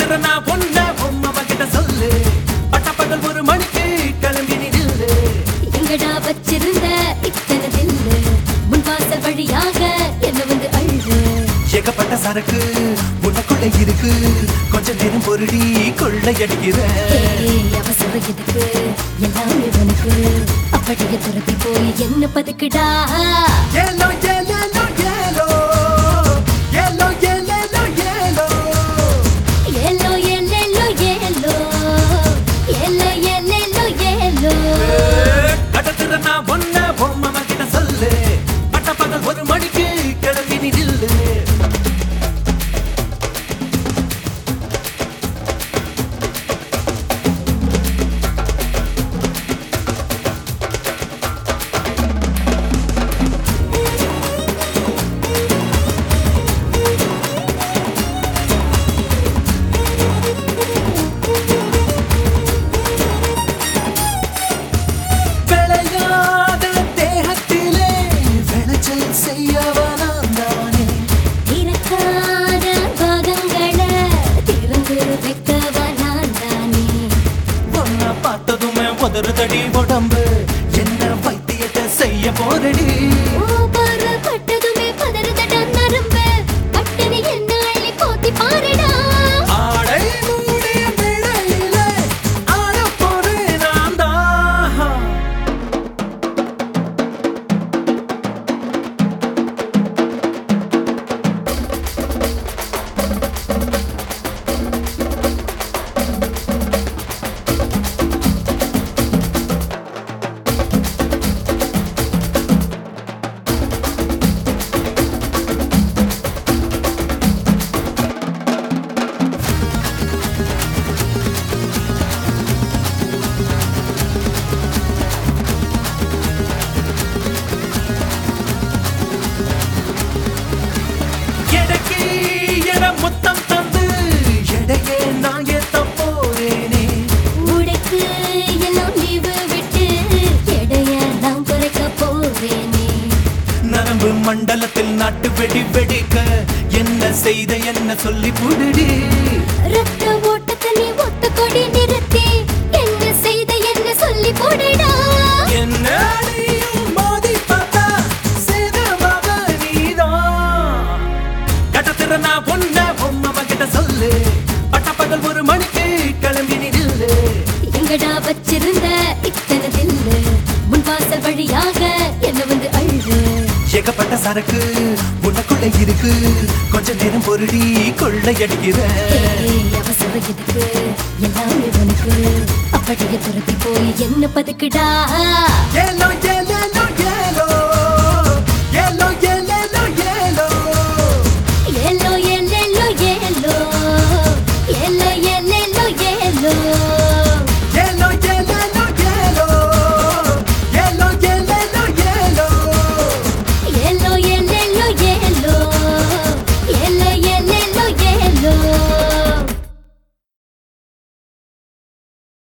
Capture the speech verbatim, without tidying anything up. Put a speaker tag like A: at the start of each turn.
A: கடத்துறனா பொண்ண பொம்மை கிட்ட சொல்லு பட்டப்பகல் ஒரு மணிக்கு கிளம்பி நில்லு
B: எங்கடா வச்சிருந்த இத்தனை தில்லு முன்வாசல் வழியாக என்ன வந்து அள்ளு
A: ஏகப்பட்ட சரக்கு உனக்குள்ள இருக்கு கொஞ்ச நேரம் பொருடி கொள்ளையடிக்கிற
B: அவசரம் எதுக்கு எல்லாமே உனக்கு அப்படியே துரத்தி போய் என்ன பதுக்குடா
A: ஏலோ ஏலோ ஏலோ ஏலோ ஏலோ ஏலோ
B: ஏலோ ஏலேலோ ஏலோ ஏலோ ஏலேலோ ஏலோ
A: கடத்துறனா பொண்ண பொம்மை கிட்ட சொல்லு பட்டப்பகல் ஒரு மணிக்கு கிளம்பி நில்லு தடி உடம்பு என்ன வைத்தியத்தை செய்ய போரடி
B: பட்டதுமே பதறுதடா நரம்பு பட்டனி என்ன அள்ளி போத்தி பாருடா
A: ஆடை மூடிய பிழையில ஆட போறேன் நான் தான் முத்தம் தந்து எடையே நான் ஏத்த போறேனே
B: உடைக்கு எல்லாம் லீவு விட்டு எடைய நான் குறைக்க போறேனே
A: நரம்பு மண்டலத்தில் நாட்டு வெடி வெடிக்க என்ன செய்த என்ன சொல்லி புடுடி
B: ரத்த ஓட்டத்தை நீ ஒத்த கொடி நிறுத்தி என்ன செய்த என்ன சொல்லி போடுடா
A: என்ன நீயும் மோதி பார்த்தா சேதமாக நீதான் கடத்துறனா பொண்ண பொம்மை கிட்ட சொல்லு பட்டப்பகல் ஒரு மணிக்கு கிளம்பி நில்லு
B: எங்கடா வச்சிருந்த இத்தனை தில்லு முன்வாசல் வழியாக என்ன வந்து அள்ளு
A: ஏகப்பட்ட சரக்கு உனக்குள்ள இருக்கு கொஞ்ச நேரம் பொருடி கொள்ளையடிக்கிற
B: அவசரம் எதுக்கு எல்லாமே உனக்கு அப்படியே துரத்தி போய் என்ன பதுக்குடா
A: ஏலோ